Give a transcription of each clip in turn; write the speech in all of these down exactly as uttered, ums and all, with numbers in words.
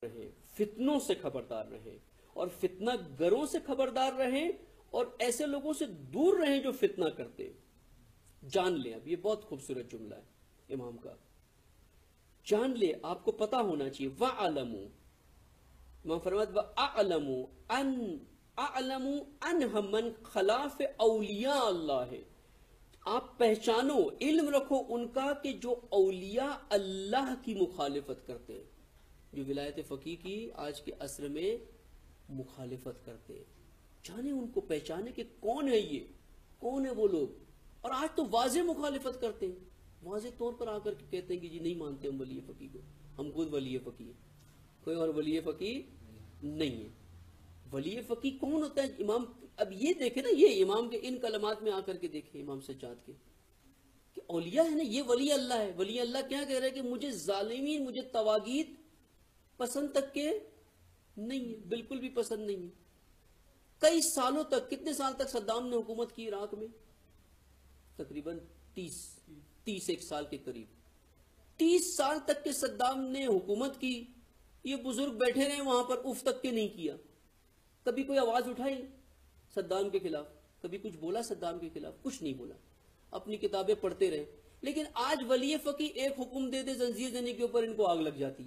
رہیں، فتنوں سے خبردار رہیں، اور فتنہ گروں سے خبردار رہیں، اور ایسے لوگوں سے دور رہیں جو فتنہ کرتے۔ جان لیں، اب یہ بہت خوبصورت جملہ ہے امام کا، جان لیں، آپ کو پتا ہونا چاہیے۔ وَعَلَمُوا، امام فرماتے وَأَعْلَمُوا أَنْ أَعْلَمُوا أَنْهَ مَنْ خَلَافِ اولیاء اللہ ہے، آپ پہچانو، علم رکھو ان کا کہ جو اولیاء اللہ کی مخالفت کرتے ہیں، جو ولایت فقیہ کی آج کے عصر میں مخالفت کرتے ہیں، جانے ان کو، پہچانے کہ کون ہے یہ، کون ہے وہ لوگ۔ اور آج تو واضح مخالفت کرتے ہیں، واضح طور پر آ کر کے کہتے ہیں کہ جی نہیں مانتے ہم ولی فقیہ کو، ہم خود ولی فقیہ ہیں، کوئی اور ولی فقیہ نہیں ہے۔ ولی فقیہ کون ہوتا ہے امام؟ اب یہ دیکھیں نا، یہ امام کے ان کلمات میں آ کر کے دیکھیں امام سجاد کے، کہ اولیاء ہے نا، یہ ولی اللہ ہے۔ ولی اللہ کیا کہہ رہا ہے کہ مجھے ظالمین، مجھے طواغیت پسند تک کے نہیں ہے، بالکل بھی پسند نہیں ہے۔ کئی سالوں تک، کتنے سال تک صدام نے حکومت کی عراق میں؟ تقریباً تیس تیس ایک سال کے قریب، تیس سال تک کے صدام نے حکومت کی، یہ بزرگ بیٹھے رہے وہاں پر، اف تک کے نہیں کیا، کبھی کوئی آواز اٹھائی صدام کے خلاف، کبھی کچھ بولا صدام کے خلاف؟ کچھ نہیں بولا، اپنی کتابیں پڑھتے رہے۔ لیکن آج ولی فقیہ ایک حکم دے دے زنجیر دینے کے اوپر ان کو آگ لگ جاتی ہے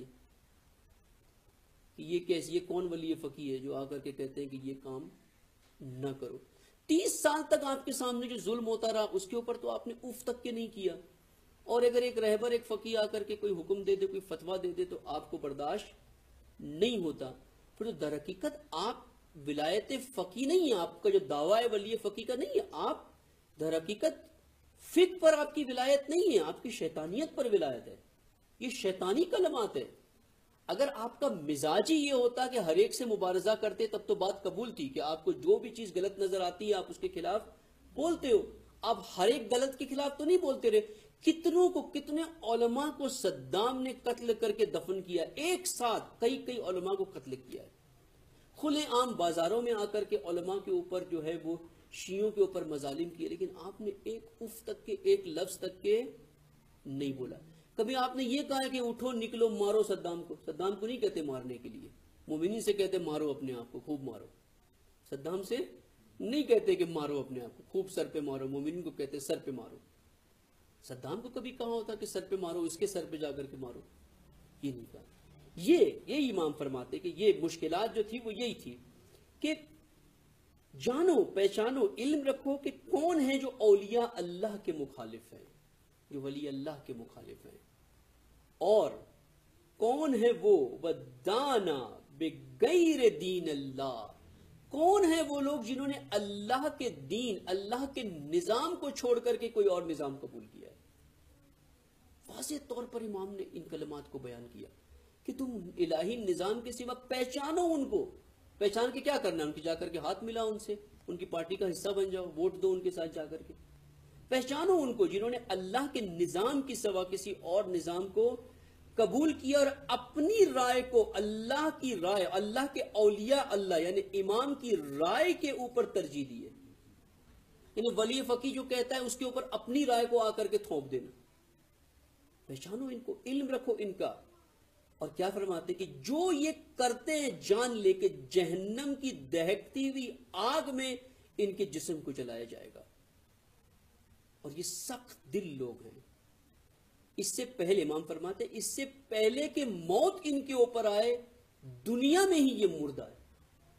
کہ یہ کیسے، یہ کون ولی فقیہ ہے جو آ کر کے کہتے ہیں کہ یہ کام نہ کرو۔ تیس سال تک آپ کے سامنے جو ظلم ہوتا رہا، اس کے اوپر تو آپ نے اف تک کے نہیں کیا، اور اگر ایک رہبر، ایک فقیہ آ کر کے کوئی حکم دے دے، کوئی فتویٰ دے دے تو آپ کو برداشت نہیں ہوتا۔ پھر تو در حقیقت آپ ولایت فقیہ نہیں ہے، آپ کا جو دعویٰ ہے ولی فقیہ کا نہیں ہے، آپ در حقیقت فقہ پر آپ کی ولایت نہیں ہے، آپ کی شیطانیت پر ولایت ہے، یہ شیطانی کلمات ہے۔ اگر آپ کا مزاج ہی یہ ہوتا کہ ہر ایک سے مبارزہ کرتے تب تو بات قبول تھی کہ آپ کو جو بھی چیز غلط نظر آتی ہے آپ اس کے خلاف بولتے ہو، آپ ہر ایک غلط کے خلاف تو نہیں بولتے رہے۔ کتنوں کو، کتنے علماء کو صدام نے قتل کر کے دفن کیا، ایک ساتھ کئی کئی علماء کو قتل کیا ہے، کھلے عام بازاروں میں آ کر کے علماء کے اوپر جو ہے وہ شیعوں کے اوپر مظالم کیے، لیکن آپ نے ایک اف تک کے، ایک لفظ تک کے نہیں بولا۔ کبھی آپ نے یہ کہا ہے کہ اٹھو نکلو مارو صدام کو؟ صدام کو نہیں کہتے مارنے کے لیے، مومنین سے کہتے مارو اپنے آپ کو، خوب مارو۔ صدام سے نہیں کہتے کہ مارو اپنے آپ کو، خوب سر پہ مارو، مومنین کو کہتے سر پہ مارو۔ صدام کو کبھی کہا ہوتا کہ سر پہ مارو، اس کے سر پہ جا کر کے مارو؟ یہ نہیں کہا۔ یہ یہ امام فرماتے کہ یہ مشکلات جو تھی وہ یہی تھی کہ جانو، پہچانو، علم رکھو کہ کون ہے جو اولیاء اللہ کے مخالف ہیں، جو ولی اللہ کے مخالف ہیں، اور کون ہے وہ وَدَّانَ بِغَيْرِ دین اللہ، کون ہے وہ لوگ جنہوں نے اللہ کے دین، اللہ کے نظام کو چھوڑ کر کے کوئی اور نظام قبول کیا ہے۔ واضح طور پر امام نے ان کلمات کو بیان کیا کہ تم الہی نظام کے سوا پہچانو ان کو۔ پہچان کے کیا کرنا ہے؟ ان کی جا کر کے ہاتھ ملاؤ ان سے، ان کی پارٹی کا حصہ بن جاؤ، ووٹ دو ان کے ساتھ جا کر کے۔ پہچانو ان کو جنہوں نے اللہ کے نظام کی سوا کسی اور نظام کو قبول کیا، اور اپنی رائے کو اللہ کی رائے، اللہ کے اولیاء اللہ یعنی امام کی رائے کے اوپر ترجیح دی ہے۔ یعنی ولی فقیہ جو کہتا ہے اس کے اوپر اپنی رائے کو آ کر کے تھوپ دینا۔ پہچانو ان کو، علم رکھو ان کا۔ اور کیا فرماتے کہ جو یہ کرتے ہیں جان لے کے جہنم کی دہکتی ہوئی آگ میں ان کے جسم کو جلایا جائے گا، اور یہ سخت دل لوگ ہیں۔ اس سے پہلے امام فرماتے ہیں اس سے پہلے کہ موت ان کے اوپر آئے، دنیا میں ہی یہ مردہ ہے۔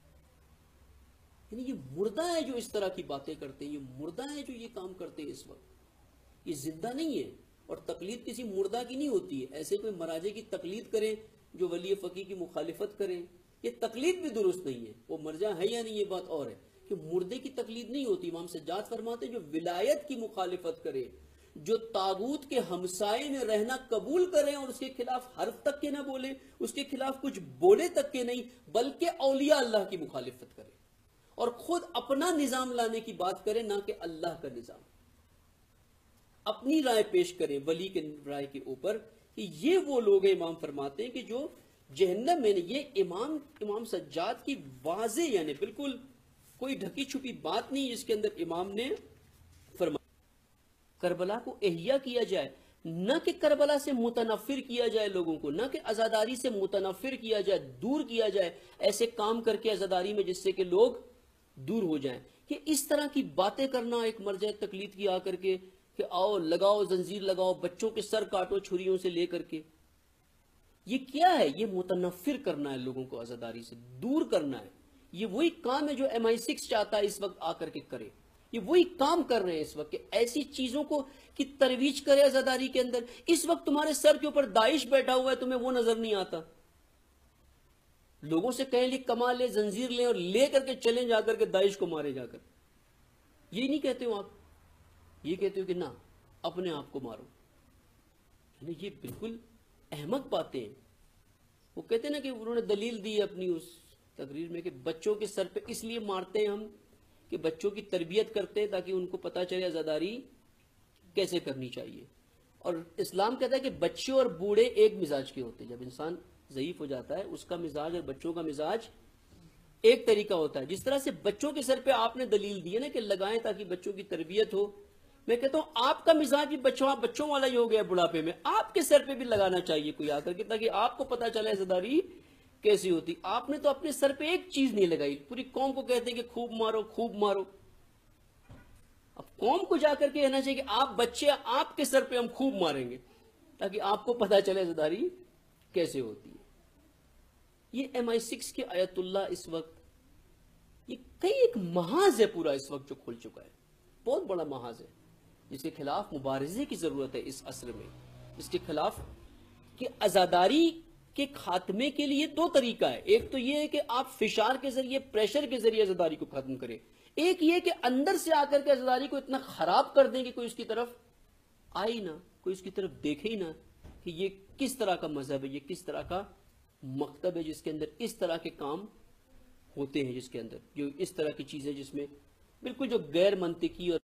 یعنی یہ مردہ ہے جو اس طرح کی باتیں کرتے ہیں، یہ مردہ ہے جو یہ کام کرتے ہیں اس وقت، یہ زندہ نہیں ہے۔ اور تقلید کسی مردہ کی نہیں ہوتی ہے، ایسے کوئی مراجع کی تقلید کریں جو ولی فقیہ کی مخالفت کریں، یہ تقلید بھی درست نہیں ہے۔ وہ مرجع ہے یا نہیں یہ بات اور ہے، کہ مردے کی تقلید نہیں ہوتی۔ امام سجاد فرماتے ہیں جو ولایت کی مخالفت کرے، جو طاغوت کے ہمسائے میں رہنا قبول کریں اور اس کے خلاف حرف تک کے نہ بولے، اس کے خلاف کچھ بولے تک کے نہیں، بلکہ اولیاء اللہ کی مخالفت کرے اور خود اپنا نظام لانے کی بات کرے، نہ کہ اللہ کا نظام، اپنی رائے پیش کریں ولی کے رائے کے اوپر، کہ یہ وہ لوگ ہیں امام فرماتے ہیں کہ جو جہنم میں، یہ امام امام سجاد کی واضح یعنی بالکل کوئی ڈھکی چھپی بات نہیں جس کے اندر امام نے فرمایا کربلا کو احیا کیا جائے، نہ کہ کربلا سے متنفر کیا جائے لوگوں کو، نہ کہ عزاداری سے متنفر کیا جائے، دور کیا جائے ایسے کام کر کے عزاداری میں جس سے کہ لوگ دور ہو جائیں. کہ اس طرح کی باتیں کرنا ایک مرجع تقلید کی آ کر کے کہ آؤ لگاؤ زنجیر لگاؤ، بچوں کے سر کاٹو چھریوں سے لے کر کے، یہ کیا ہے؟ یہ متنفر کرنا ہے، لوگوں کو عزاداری سے دور کرنا ہے. یہ وہی کام ہے جو ایم آئی سکس چاہتا ہے اس وقت آ کر کے کرے. یہ وہی کام کر رہے ہیں اس وقت کہ ایسی چیزوں کو کی ترویج کرے عزاداری کے اندر. اس وقت تمہارے سر کے اوپر داعش بیٹھا ہوا ہے، تمہیں وہ نظر نہیں آتا. لوگوں سے کہیں لے کما لے، زنجیر لیں اور لے کر کے چلیں جا کر کے داعش کو مارے جا کر. یہ نہیں کہتے ہو آپ، یہ کہتے ہو کہ نہ اپنے آپ کو مارو. یعنی یہ بالکل احمق باتیں ہیں. وہ کہتے ہیں نا کہ انہوں نے دلیل دی اپنی اس تقریر میں کہ بچوں کے سر پہ اس لیے مارتے ہیں ہم کہ بچوں کی تربیت کرتے ہیں تاکہ ان کو پتہ چلے عزاداری کیسے کرنی چاہیے. اور اسلام کہتا ہے کہ بچے اور بوڑھے ایک مزاج کے ہوتے ہیں. جب انسان ضعیف ہو جاتا ہے اس کا مزاج اور بچوں کا مزاج ایک طریقہ ہوتا ہے. جس طرح سے بچوں کے سر پہ آپ نے دلیل دی ہے نا کہ لگائیں تاکہ بچوں کی تربیت ہو، میں کہتا ہوں آپ کا مزاج بھی بچوں بچوں والا ہی ہو گیا بڑھاپے میں. آپ کے سر پہ بھی لگانا چاہیے کوئی آ کر کے تاکہ آپ کو پتا چلے عزاداری کیسی ہوتی. آپ نے تو اپنے سر پہ ایک چیز نہیں لگائی، پوری قوم کو کہتے ہیں کہ خوب مارو خوب مارو. اب قوم کو جا کر کے کہنا چاہیے کہ آپ بچے آپ کے سر پہ ہم خوب ماریں گے تاکہ آپ کو پتا چلے عزاداری کیسے ہوتی ہے. یہ ایم آئی سکس کے آیت اللہ اس وقت یہ کئی ایک محاذ ہے پورا اس وقت جو کھل چکا ہے، بہت بڑا محاذ ہے جس کے خلاف مبارزے کی ضرورت ہے اس عصر میں. اس کے خلاف کہ عزاداری کے خاتمے کے لیے دو طریقہ ہے. ایک تو یہ ہے کہ آپ فشار کے ذریعے، پریشر کے ذریعے عزاداری کو ختم کریں. ایک یہ کہ اندر سے آ کر کے عزاداری کو اتنا خراب کر دیں کہ کوئی اس کی طرف آئے ہی نہ، کوئی اس کی طرف دیکھے ہی نہ کہ یہ کس طرح کا مذہب ہے، یہ کس طرح کا مکتب ہے جس کے اندر اس طرح کے کام ہوتے ہیں، جس کے اندر جو اس طرح کی چیزیں جس میں بالکل جو غیر منطقی اور